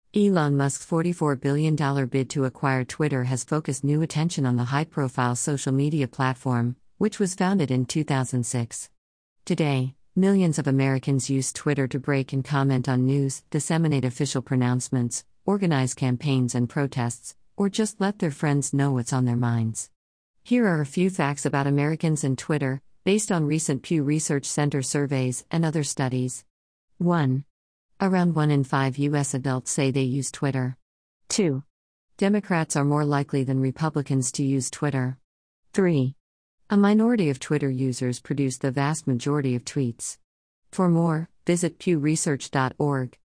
Elon Musk's $44 billion bid to acquire Twitter has focused new attention on the high-profile social media platform, which was founded in 2006. Today, millions of Americans use Twitter to break and comment on news, disseminate official pronouncements, organize campaigns and protests, or just let their friends know what's on their minds. Here are a few facts about Americans and Twitter, based on recent Pew Research Center surveys and other studies. 1. Around 1 in 5 U.S. adults say they use Twitter. 2. Democrats are more likely than Republicans to use Twitter. 3. A minority of Twitter users produce the vast majority of tweets. For more, visit pewresearch.org.